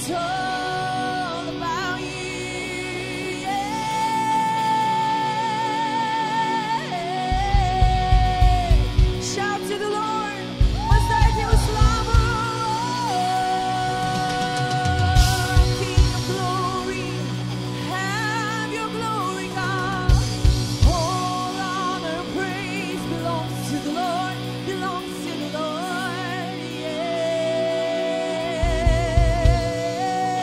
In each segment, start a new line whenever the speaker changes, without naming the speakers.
all about you. Yeah. Shout to the Lord. Masay Dios lamang. King of glory, have your glory, God. All honor, praise belongs to the Lord, belongs to the Lord. Yeah.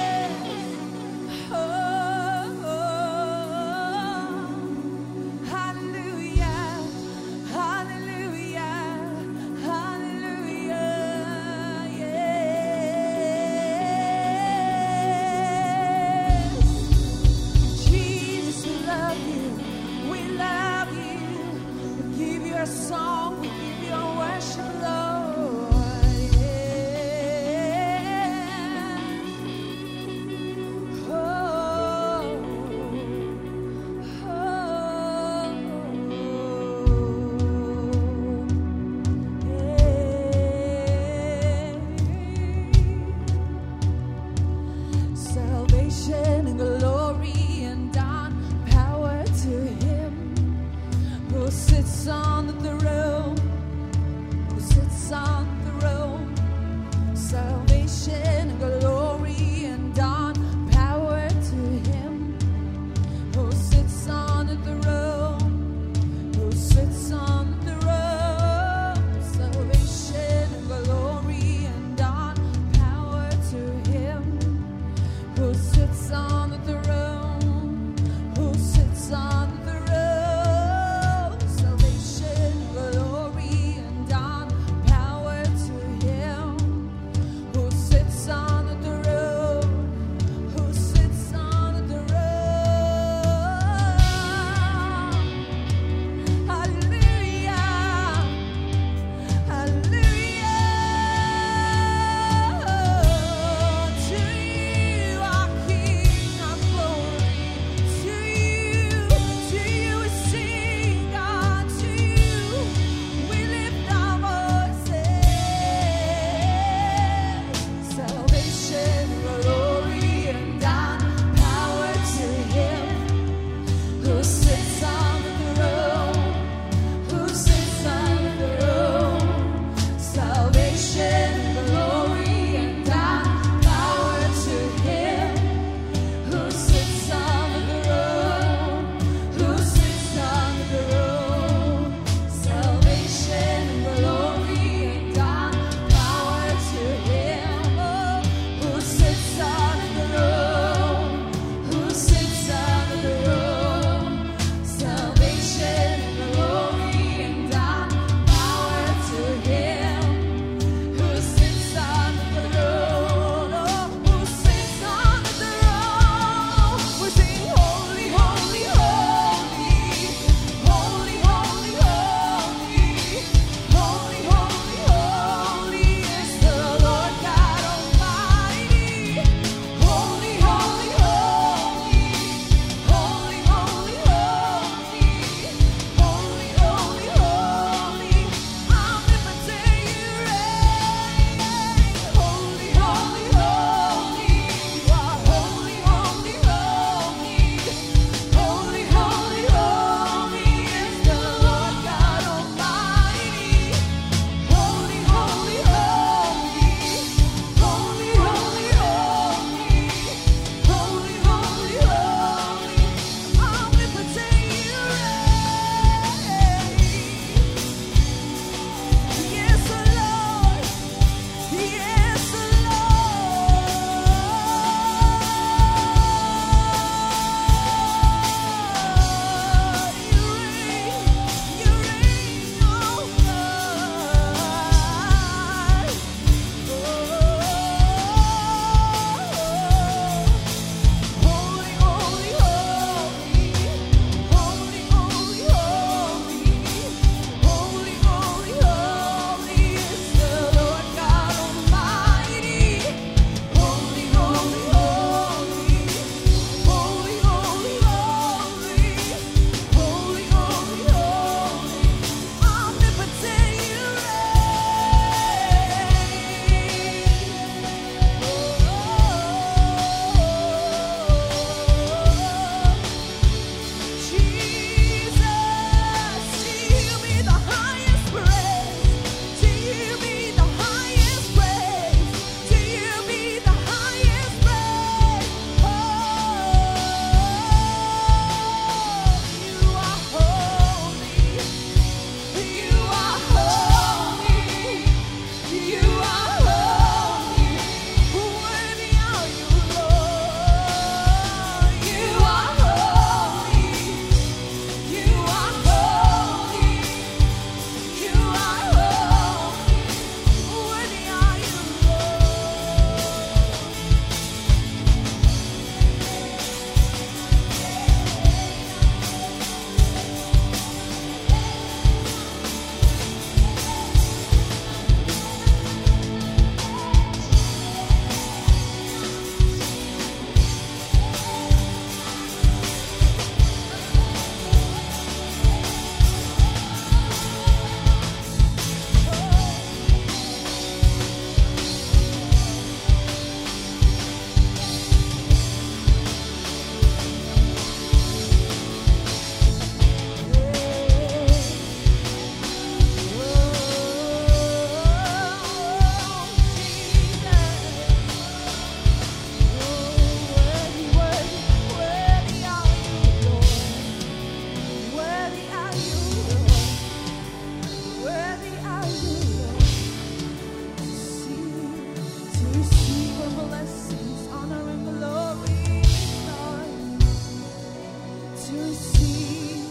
blessings, honor, and glory, Lord, to receive.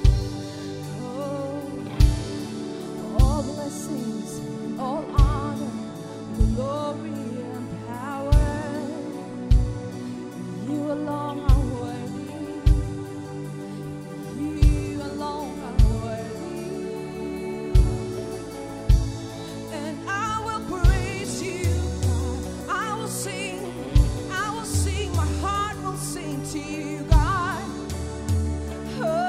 Oh, all blessings, all honor, glory, and power. You alone are worthy. You alone are worthy. And I will praise you, God. I will sing, my heart will sing to you, God. Oh,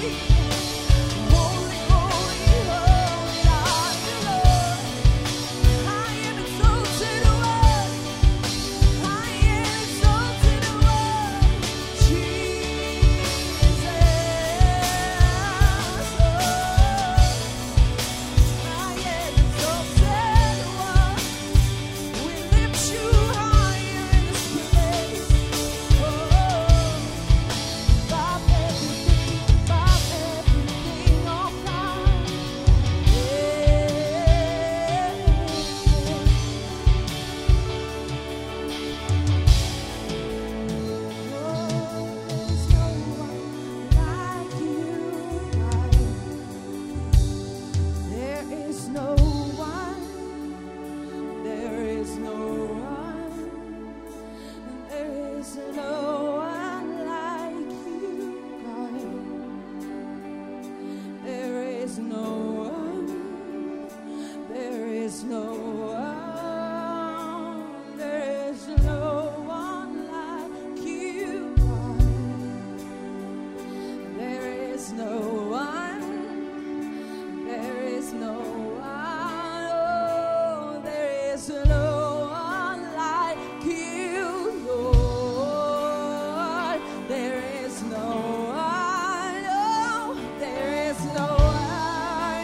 Holy, holy, holy are you, Lord. I am exalted one. I am exalted one. Jesus. I am exalted one. We lift you higher in this place. Above everything, oh God. There is no one like you, God. There is no one, there is no one, there is no one like you, God. There is no one, there is no one, oh, there is no one like you, Lord. There is no one, oh, there is no one,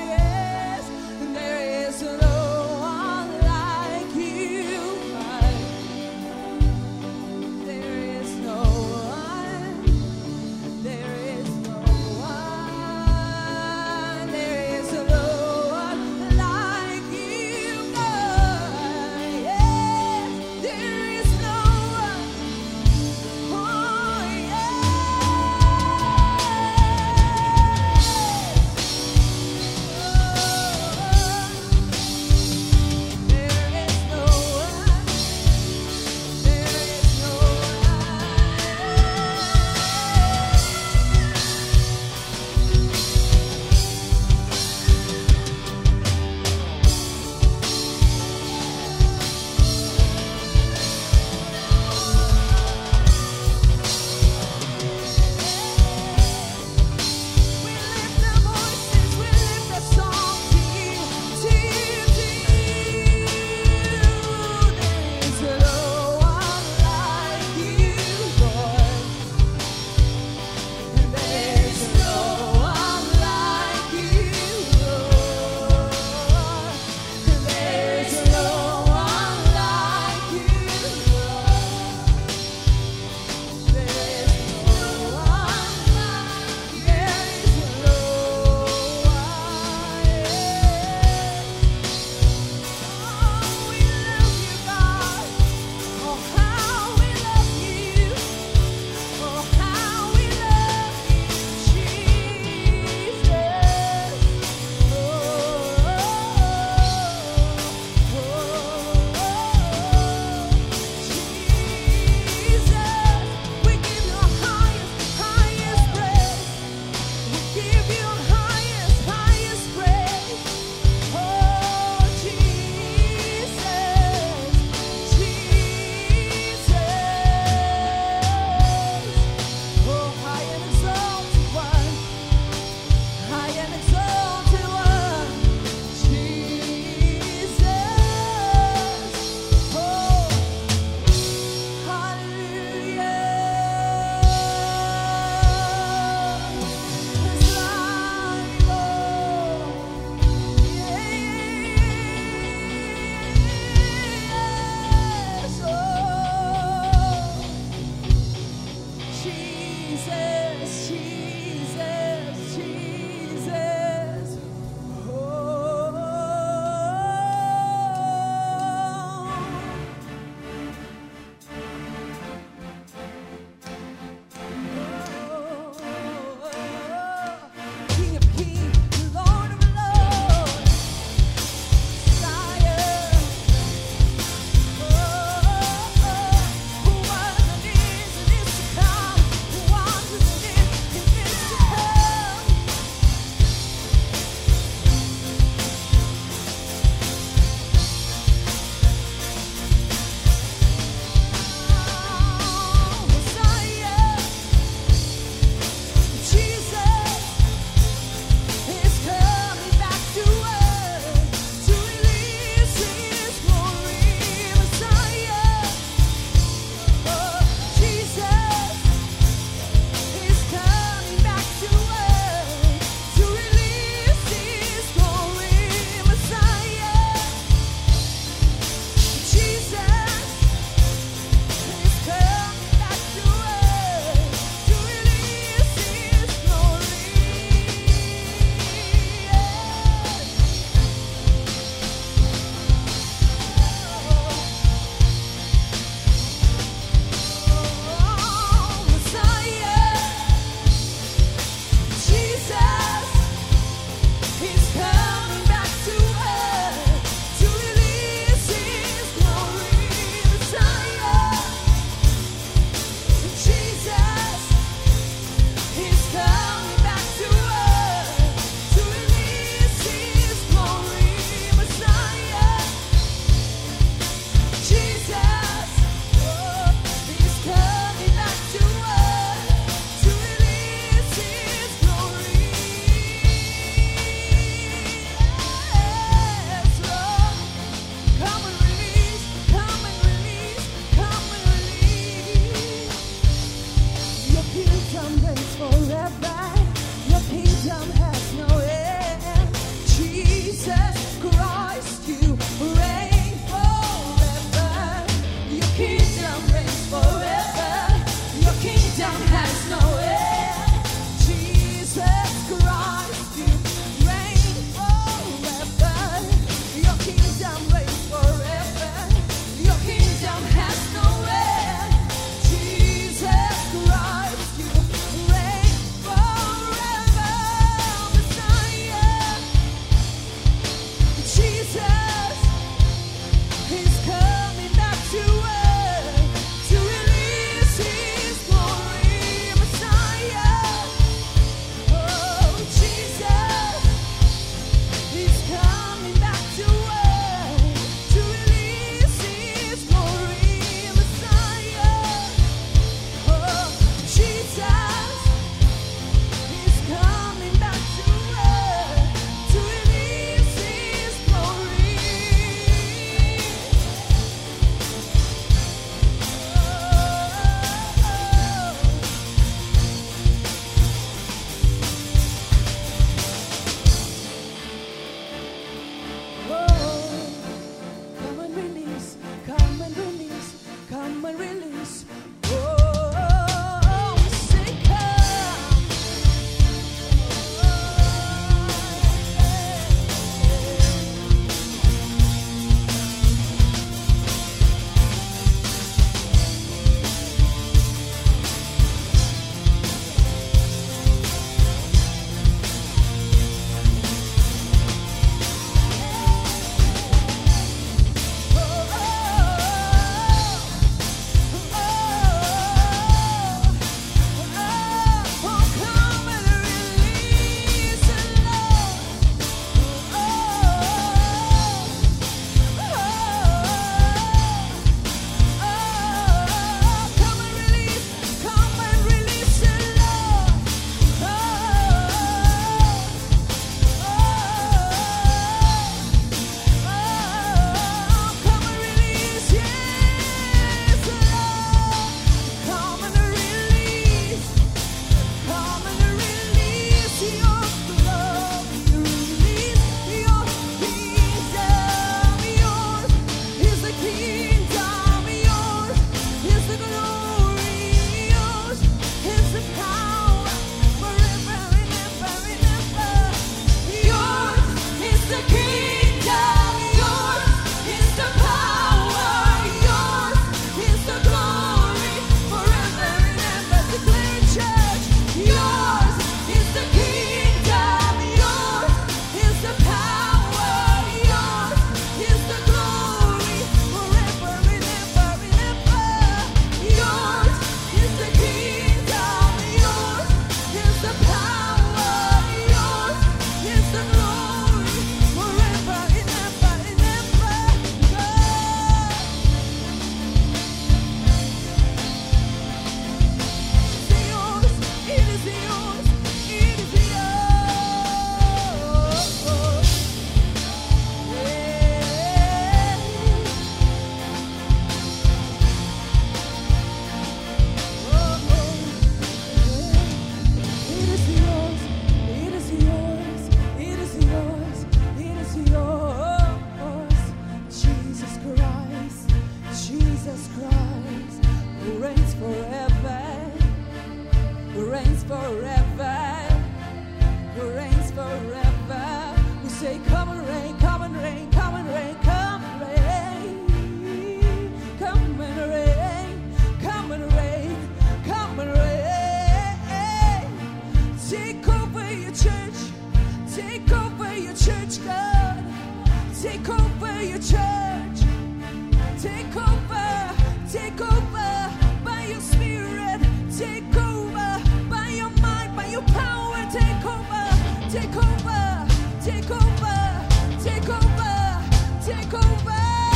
your church. Take over your church, God. Take over your church. Take over by your spirit. Take over by your mind, by your power. Take over, take over, take over, take over, take over.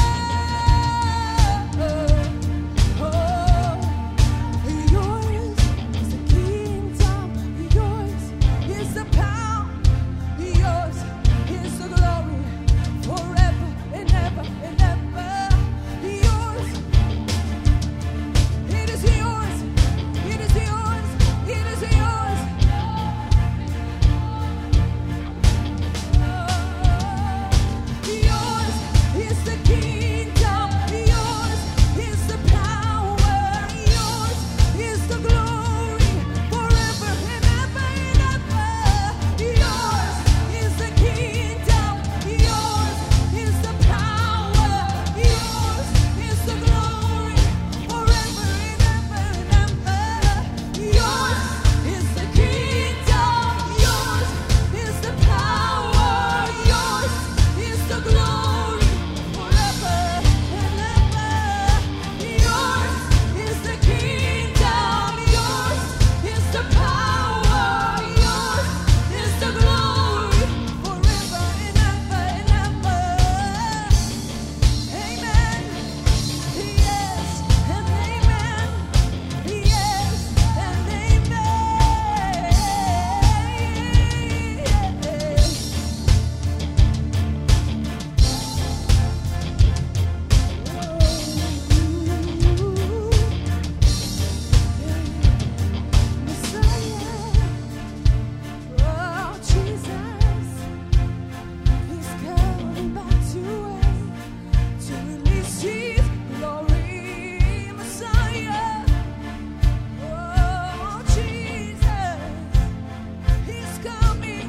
Yours is the kingdom, yours is the power, yours is the glory, forever and ever and ever. Yours, it is yours, it is yours, it is yours. Yours is the kingdom, yours is the power, yours is the glory, forever and ever and ever. Yours is the kingdom, yours is the power, yours is the glory, forever and ever and ever. Yours is the kingdom, yours is the power, yours is the glory, forever and ever. Yours is the kingdom, yours is the power, yours is the glory, forever and ever and ever. Amen. Yes and amen. Yes and oh, Jesus, He's coming back to release His glory, Messiah. Oh, Jesus, He's coming,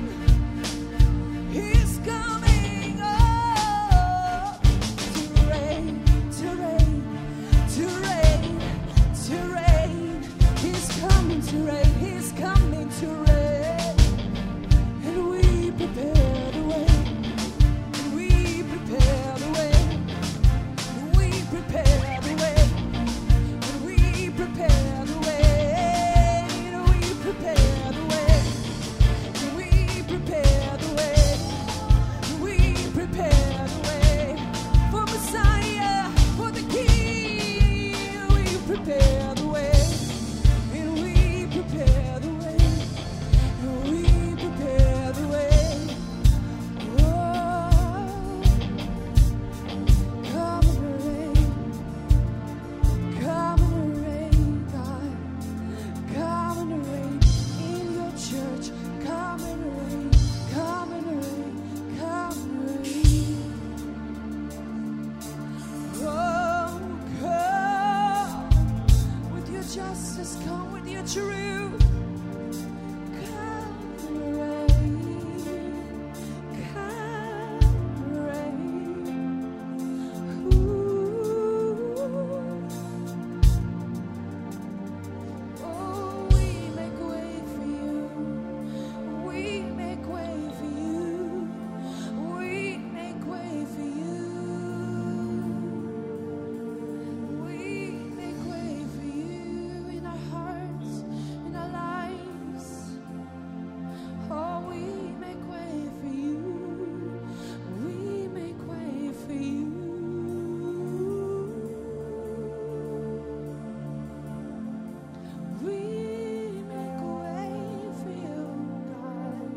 oh, to reign, to reign, to reign, to reign. He's coming to reign, He's coming to reign. And we prepare the way, and we prepare the way, and we prepare the way, and we prepare the way, and we prepare the way, and we prepare the way, and we prepare the way for Messiah, for the King. We prepare the way, and we prepare the way, and we prepare the way. Oh, come and reign, God. Come and reign in your church. Come and reign, come and reign, come and reign. Oh, come with your justice, come with your truth. Come and reign, come and reign. Ooh. Oh, we make way for you. We make way for you. We make way for you. We make way for you in our hearts, in our lives. Oh, we make way for you. We make way for you. We make way for you, God.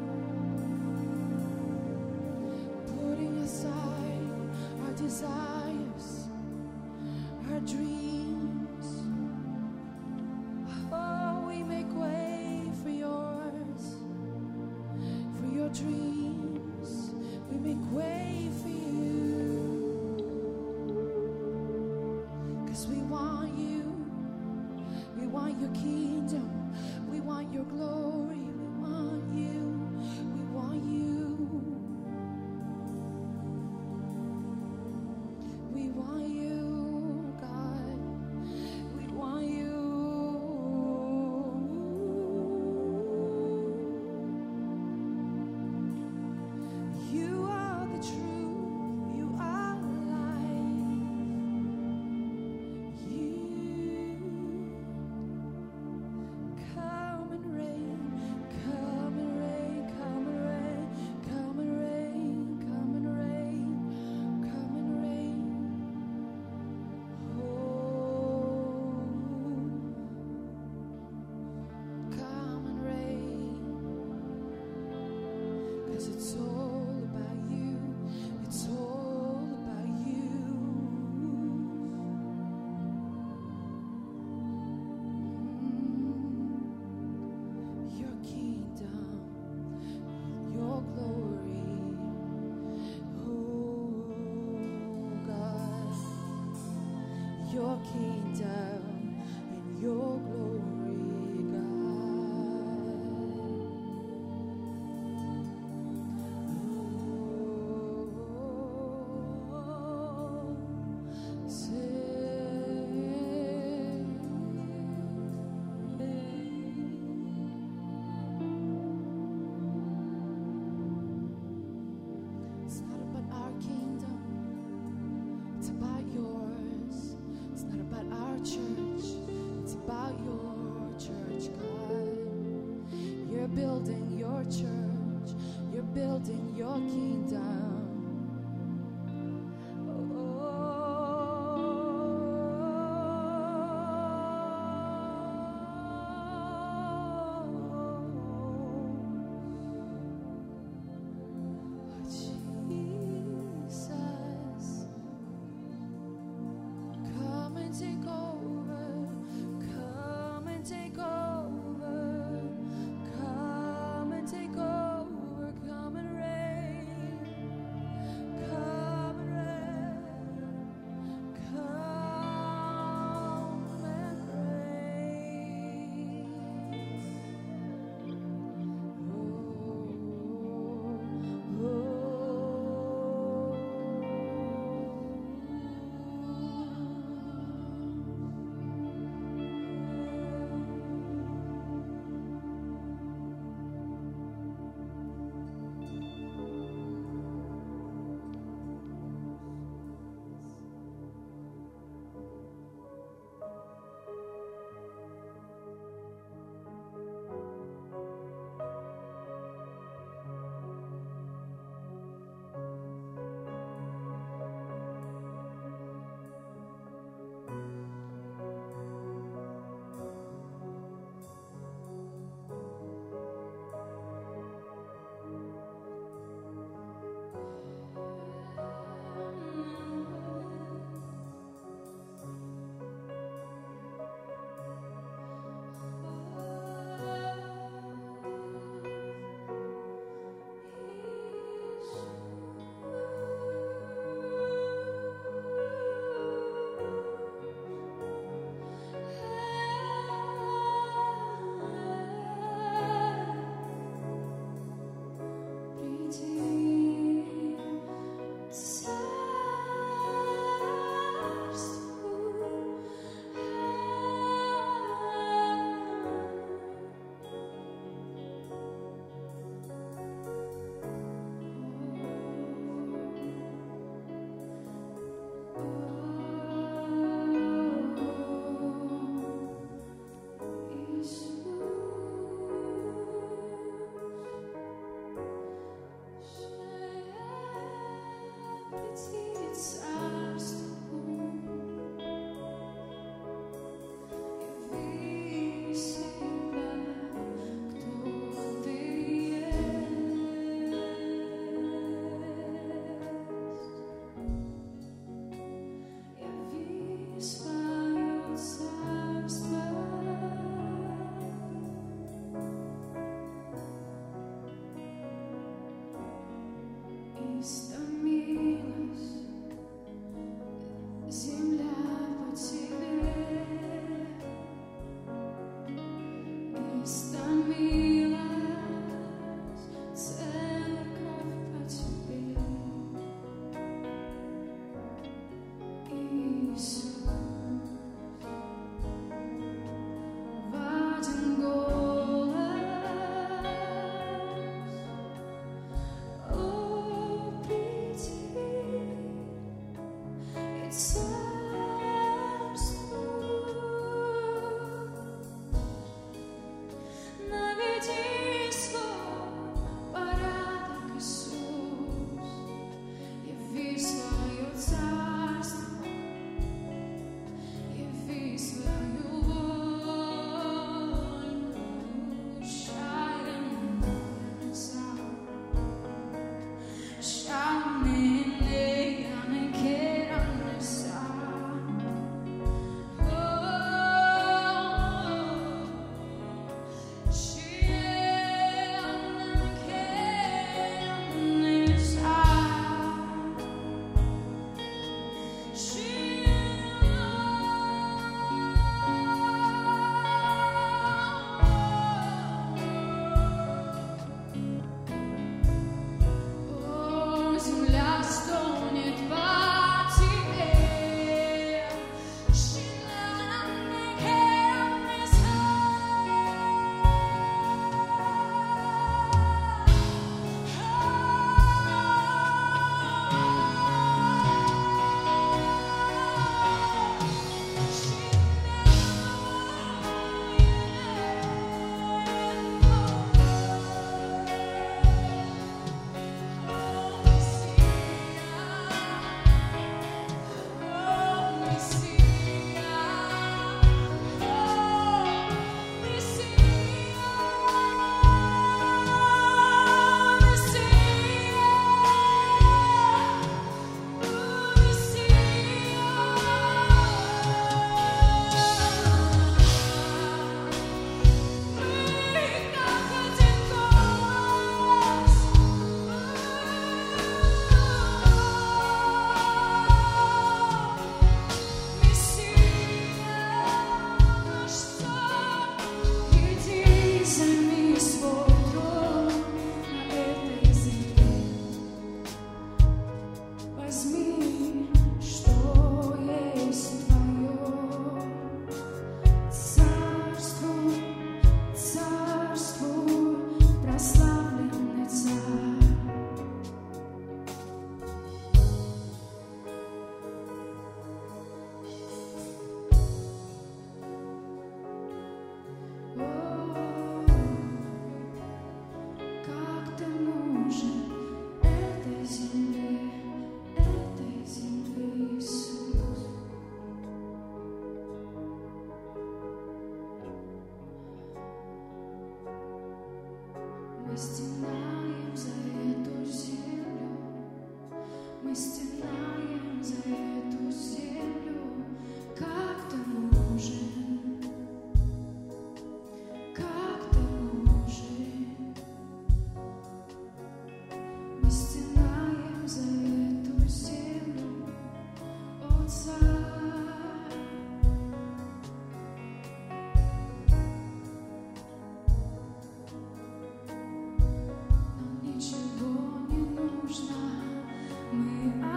Putting aside our desires, our dreams. Oh, we make way for yours, for your dreams. We make way for you, 'cause we want you. We want your kingdom. We want your glory. We want you. We want you. We want you, God. We want you. it's all about you. It's all about you. Your kingdom, your glory. Oh God, your kingdom and your glory, God. It's not about our kingdom, it's about yours. It's not about our church, it's about your church, God. You're building your church, you're building your kingdom. Jesus, come and take over, come and take over, come and take over, come and reign, come and reign, come and reign.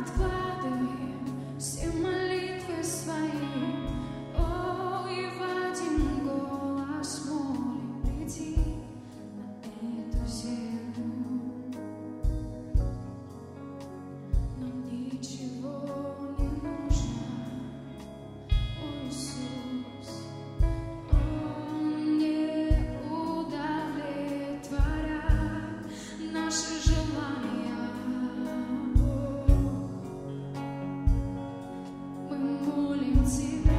откладываем все молитвы свои, о, и в один голос молим, приди на эту землю. Нам ничего не нужно, о, Иисус, Он не удовлетворяет наши желания. Мы молим Тебя,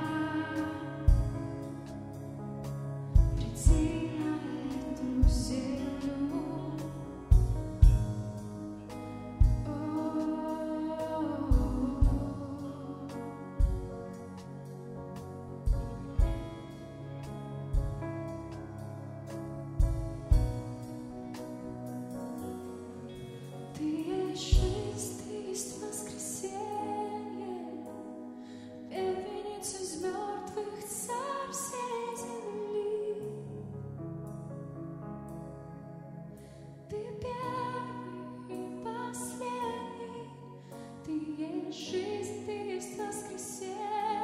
приди на эту землю. Ты есть жизнь, Ты есть воскресенье, первенец из мертвых, царь всей земли. Ты первый и последний, Ты есть жизнь, Ты есть воскресенье,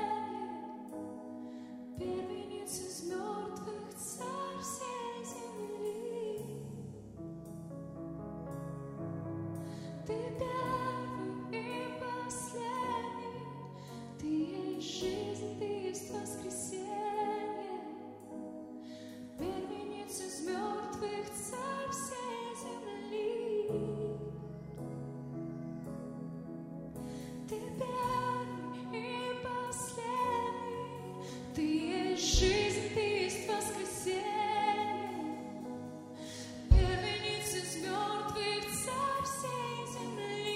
первенец из мертвых, царь всей земли. Ты первый и последний, Ты есть жизнь, Ты есть воскресенье, первенец из мертвых, царь всей земли. Ты первый и последний, Ты есть жизнь, Ты есть воскресенье, первенец из мертвых, царь всей земли.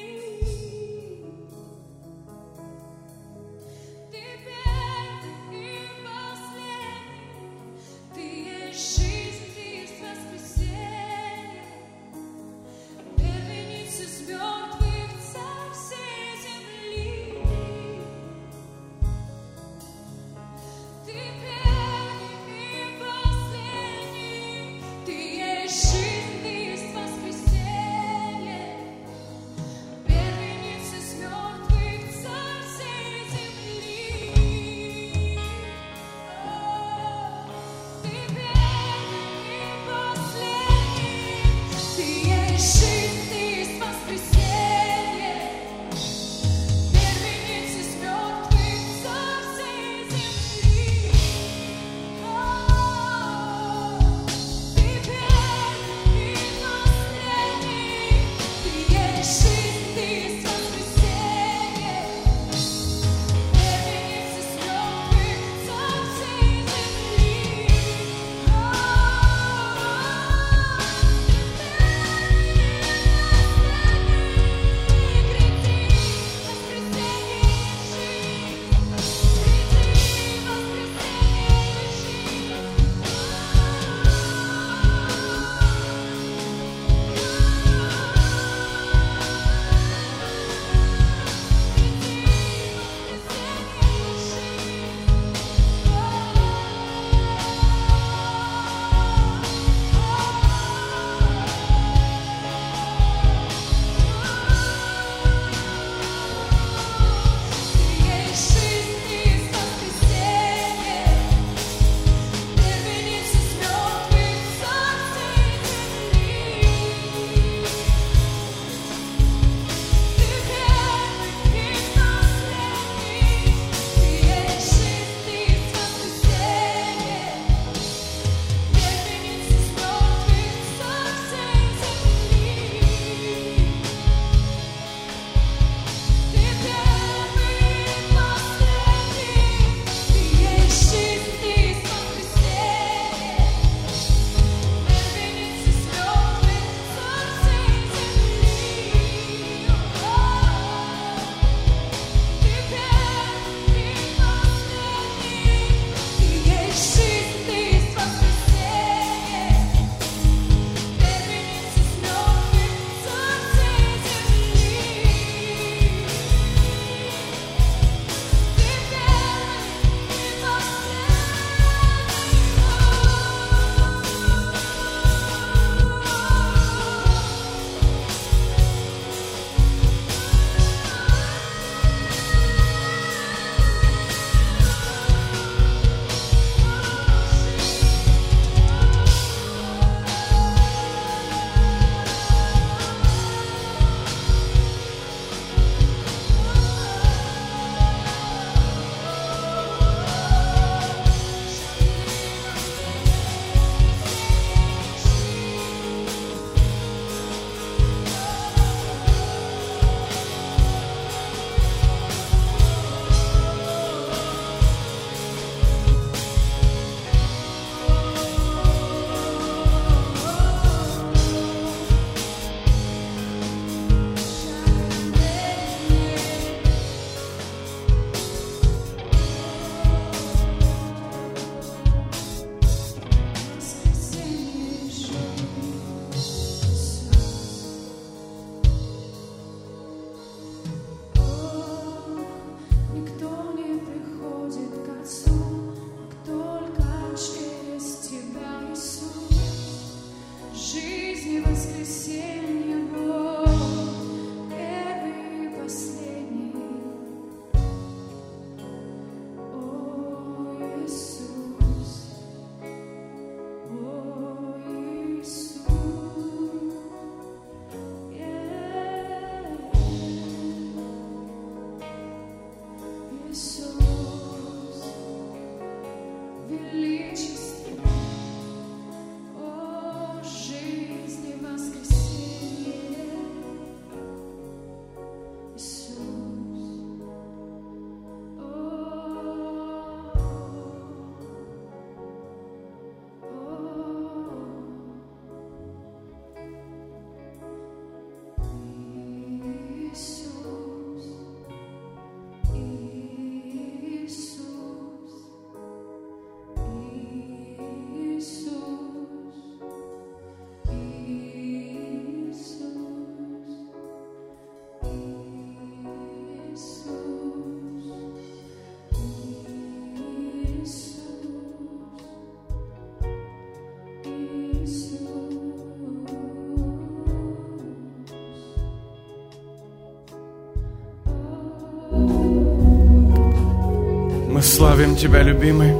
славим Тебя, любимый.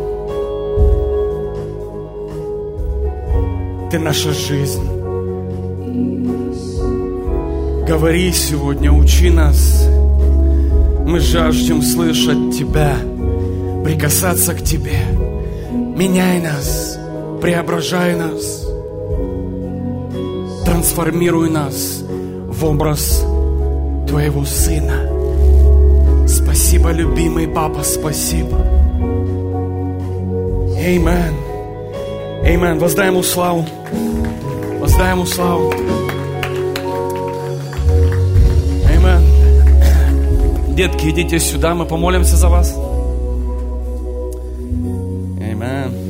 Ты наша жизнь. Говори сегодня, учи нас. Мы жаждем слышать Тебя, прикасаться к Тебе. Меняй нас, преображай нас, трансформируй нас в образ Твоего Сына. Спасибо, любимый Папа, спасибо. Аминь. Аминь. Воздай Ему славу. Воздай Ему славу. Аминь. Детки, идите сюда, мы помолимся за вас. Аминь.